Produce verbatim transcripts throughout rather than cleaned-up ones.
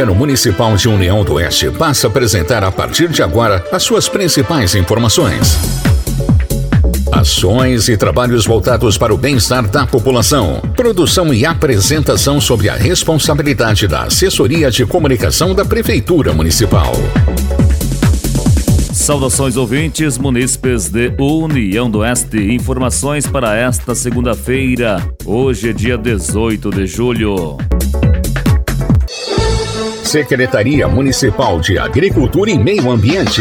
Governo Municipal de União do Oeste passa a apresentar a partir de agora as suas principais informações. Ações e trabalhos voltados para o bem-estar da população. Produção e apresentação sob a responsabilidade da Assessoria de Comunicação da Prefeitura Municipal. Saudações ouvintes, munícipes de União do Oeste. Informações para esta segunda-feira. Hoje é dia dezoito de julho. Secretaria Municipal de Agricultura e Meio Ambiente.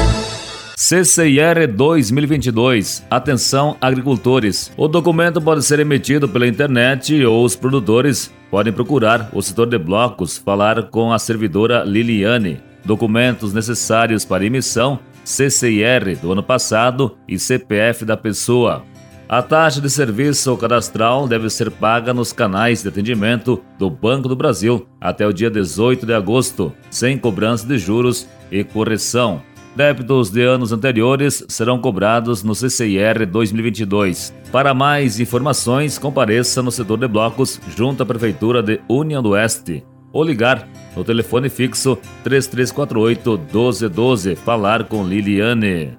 C C I R dois mil e vinte e dois. Atenção, agricultores. O documento pode ser emitido pela internet ou os produtores podem procurar o setor de blocos, falar com a servidora Liliane. Documentos necessários para emissão, C C I R do ano passado e C P F da pessoa. A taxa de serviço cadastral deve ser paga nos canais de atendimento do Banco do Brasil até o dia dezoito de agosto, sem cobrança de juros e correção. Débitos de anos anteriores serão cobrados no C C I R dois mil e vinte e dois. Para mais informações, compareça no setor de blocos junto à Prefeitura de União do Oeste ou ligar no telefone fixo três três quatro oito, um dois um dois, falar com Liliane.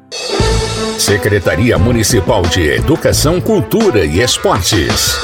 Secretaria Municipal de Educação, Cultura e Esportes.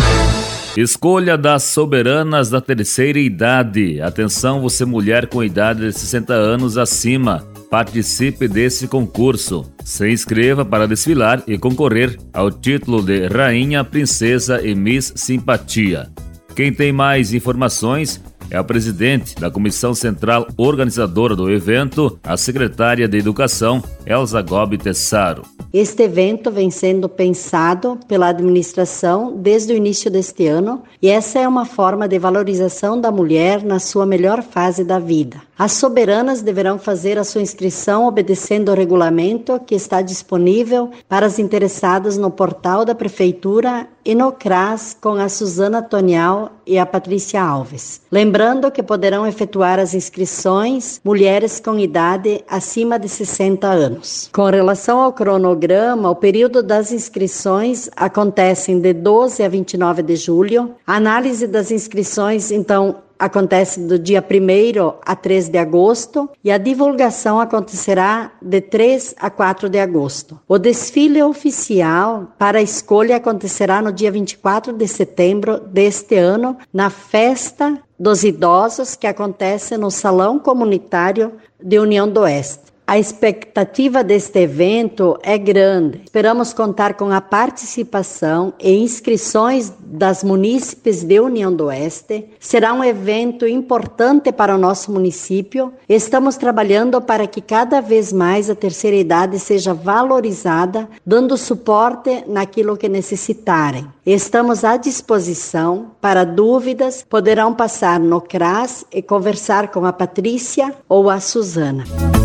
Escolha das soberanas da terceira idade. Atenção, você mulher com idade de sessenta anos acima. Participe desse concurso. Se inscreva para desfilar e concorrer ao título de Rainha, Princesa e Miss Simpatia. Quem tem mais informações é a presidente da Comissão Central Organizadora do evento, a secretária de Educação, Elza Gobi Tessaro. Este evento vem sendo pensado pela administração desde o início deste ano e essa é uma forma de valorização da mulher na sua melhor fase da vida. As soberanas deverão fazer a sua inscrição obedecendo ao regulamento que está disponível para as interessadas no portal da Prefeitura e no C R A S com a Suzana Tonial e a Patrícia Alves. Lembrando que poderão efetuar as inscrições mulheres com idade acima de sessenta anos. Com relação ao cronograma, o período das inscrições acontece de doze a vinte e nove de julho. A análise das inscrições, então, acontece do dia primeiro a três de agosto e a divulgação acontecerá de três a quatro de agosto. O desfile oficial para a escolha acontecerá no dia vinte e quatro de setembro deste ano, na Festa dos Idosos, que acontece no Salão Comunitário de União do Oeste. A expectativa deste evento é grande. Esperamos contar com a participação e inscrições das munícipes de União do Oeste. Será um evento importante para o nosso município. Estamos trabalhando para que cada vez mais a terceira idade seja valorizada, dando suporte naquilo que necessitarem. Estamos à disposição. Para dúvidas, poderão passar no C R A S e conversar com a Patrícia ou a Suzana.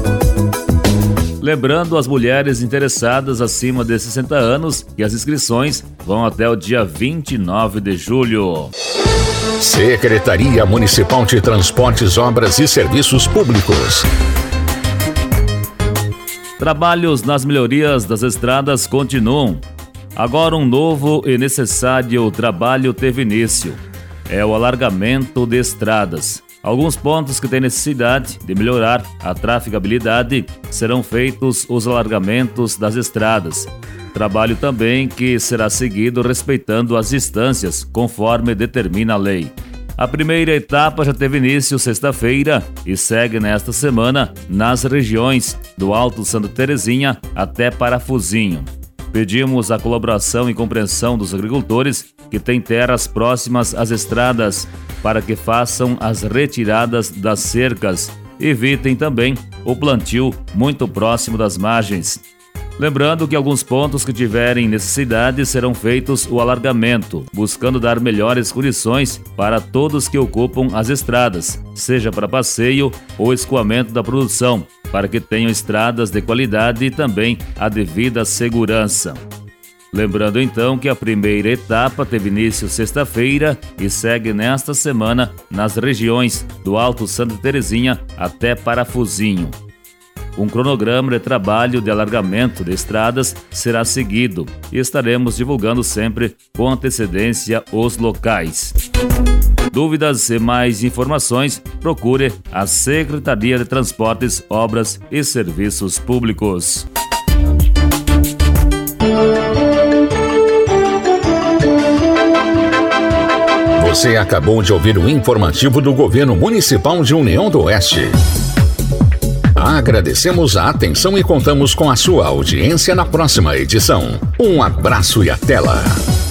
Lembrando as mulheres interessadas acima de sessenta anos que as inscrições vão até o dia vinte e nove de julho. Secretaria Municipal de Transportes, Obras e Serviços Públicos. Trabalhos nas melhorias das estradas continuam. Agora um novo e necessário trabalho teve início. É o alargamento de estradas. Alguns pontos que têm necessidade de melhorar a trafegabilidade serão feitos os alargamentos das estradas. Trabalho também que será seguido respeitando as distâncias, conforme determina a lei. A primeira etapa já teve início sexta-feira e segue nesta semana nas regiões do Alto Santa Terezinha até Parafusinho. Pedimos a colaboração e compreensão dos agricultores que têm terras próximas às estradas para que façam as retiradas das cercas. Evitem também o plantio muito próximo das margens. Lembrando que alguns pontos que tiverem necessidade serão feitos o alargamento, buscando dar melhores condições para todos que ocupam as estradas, seja para passeio ou escoamento da produção, para que tenham estradas de qualidade e também a devida segurança. Lembrando então que a primeira etapa teve início sexta-feira e segue nesta semana nas regiões do Alto Santa Terezinha até Parafusinho. Um cronograma de trabalho de alargamento de estradas será seguido e estaremos divulgando sempre com antecedência os locais. Dúvidas e mais informações, procure a Secretaria de Transportes, Obras e Serviços Públicos. Você acabou de ouvir o informativo do Governo Municipal de União do Oeste. Agradecemos a atenção e contamos com a sua audiência na próxima edição. Um abraço e até lá!